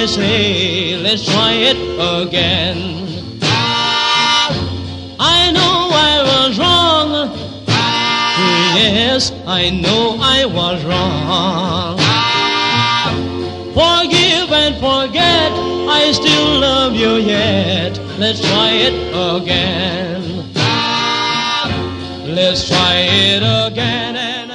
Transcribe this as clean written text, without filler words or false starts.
I say, let's try it again. I know I was wrong. Yes, I know I was wrong. Forgive and forget, I still love you yet. Let's try it again. Let's try it again and